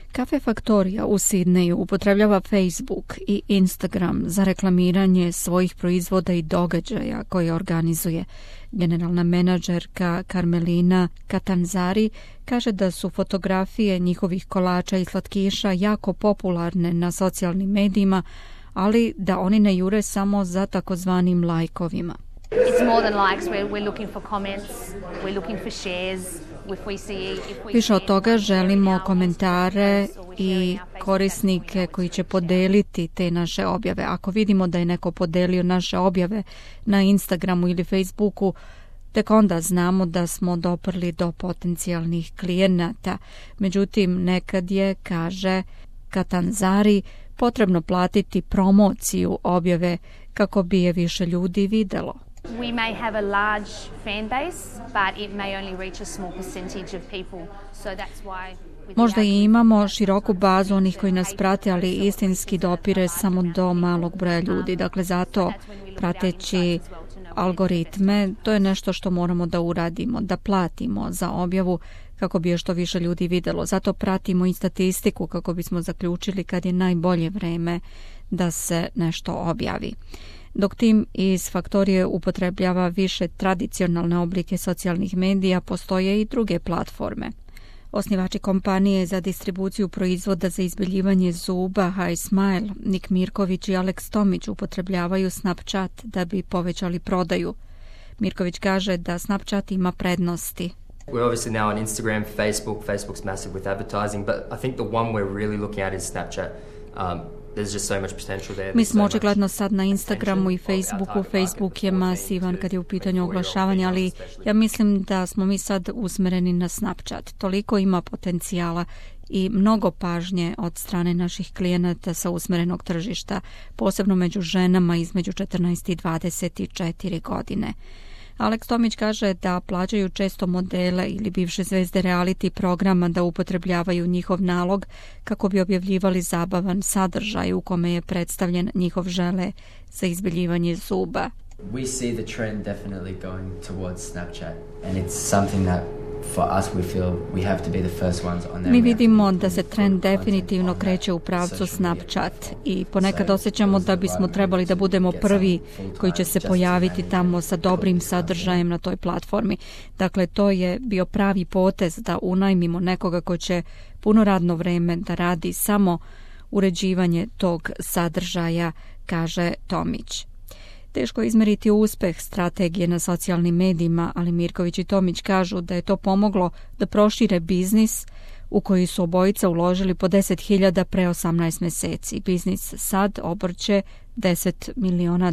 Cafe Factoria u Sidneju upotrebljava Facebook i Instagram za reklamiranje svojih proizvoda i događaja koje organizuje. Generalna menadžerka Carmelina Catanzari kaže da su fotografije njihovih kolača i slatkiša jako popularne na socijalnim medijima, ali da oni ne jure samo za takozvanim lajkovima. It's more than likes. We're looking for comments, we're looking for shares. Više od toga želimo komentare i korisnike koji će podeliti te naše objave. Ako vidimo da je neko podelio naše objave na Instagramu ili Facebooku, tek onda znamo da smo doprli do potencijalnih klijenata. Međutim, nekad je, kaže Catanzari, potrebno platiti promociju objave kako bi je više ljudi videlo. We may have a large fan base, but it may only reach a small percentage of people. So that's why možda i imamo široku bazu onih koji nas prate, ali istinski dopire samo do malog broja ljudi. Dakle, zato prateći algoritme, to je nešto što moramo da uradimo, da platimo za objavu kako bi je što više ljudi videlo. Zato pratimo i statistiku kako bismo zaključili kad je najbolje vreme da se nešto objavi. Dok tim iz Faktorije upotrebljava više tradicionalne oblike socijalnih medija, postoje i druge platforme. Osnivači kompanije za distribuciju proizvoda za izbeljivanje zuba Hi Smile, Nik Mirković i Alex Tomić upotrebljavaju Snapchat da bi povećali prodaju. Mirković kaže da Snapchat ima prednosti. We're obviously now on Instagram, Facebook. Facebook's massive with advertising, but I think the one we're really looking at is Snapchat. There's just so much potential there. Mi smo očigledno sad na Instagramu i Facebooku. Facebook je masivan kad je u pitanju oglašavanja, ali ja mislim da smo mi sad usmereni na Snapchat. Toliko ima potencijala i mnogo pažnje od strane naših klijenata sa usmerenog tržišta, posebno među ženama između 14 i 24 godine. Alex Tomić kaže da plaćaju često modele ili bivše zvezde reality programa da upotrebljavaju njihov nalog kako bi objavljivali zabavan sadržaj u kome je predstavljen njihov žele za izbeljivanje zuba. We see the trend definitely going towards Snapchat and it's something that for us we feel we have to be the first ones on there. Mi vidimo da se trend definitivno kreće u pravcu Snapchat i ponekad osjećamo da bismo trebali da budemo prvi koji će se pojaviti tamo sa dobrim sadržajem na toj platformi. Dakle, to je bio pravi potez da unajmimo nekoga ko će puno radno vreme da radi samo uređivanje tog sadržaja, kaže Tomić. Teško je izmeriti uspeh strategije na socijalnim medijima, ali Mirković i Tomić kažu da je to pomoglo da prošire biznis u koji su obojica uložili po 10.000 pre 18 meseci. Biznis sad obrće $10 miliona.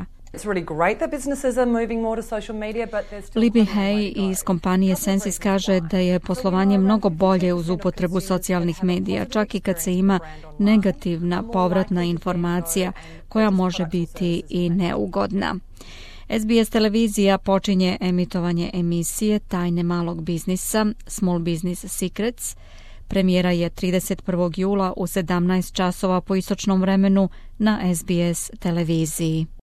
Libby Hay iz kompanije Sensis kaže da je poslovanje mnogo bolje uz upotrebu socijalnih medija, čak i kad se ima negativna povratna informacija koja može biti i neugodna. SBS televizija počinje emitovanje emisije Tajne malog biznisa, Small Business Secrets. Premijera je 31. jula u 17 časova po istočnom vremenu na SBS televiziji.